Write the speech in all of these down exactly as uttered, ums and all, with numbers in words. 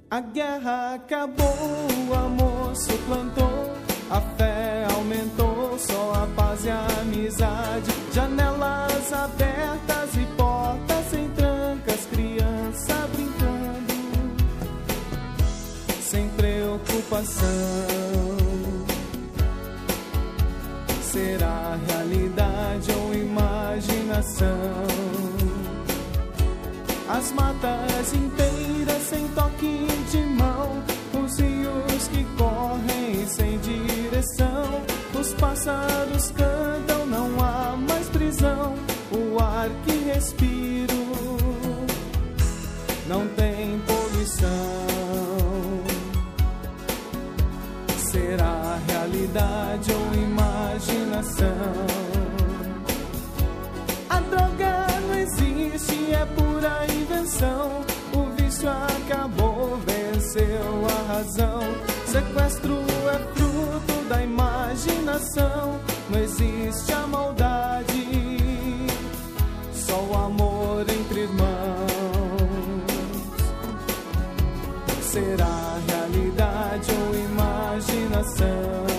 A guerra acabou, o amor suplantou, a fé aumentou, só a paz e a amizade. Janelas abertas e portas sem trancas, criança brincando, sem preocupação. Será realidade ou imaginação? As matas inteiras sem toque de mão, os rios que correm sem direção, os pássaros cantam, não há mais prisão, o ar que respiro não tem poluição. Será realidade ou imaginação? A droga não existe, é pura invenção. O vício acabou, venceu a razão. Sequestro é fruto da imaginação. Não existe a maldade, só o amor entre irmãos. Será realidade ou imaginação?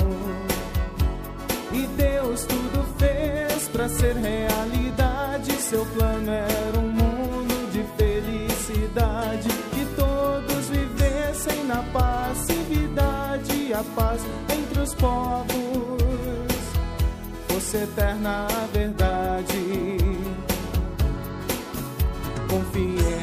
E Deus tudo fez pra ser realidade. Seu plano era um mundo de felicidade, que todos vivessem na passividade. A paz entre os povos fosse eterna a verdade. Confiei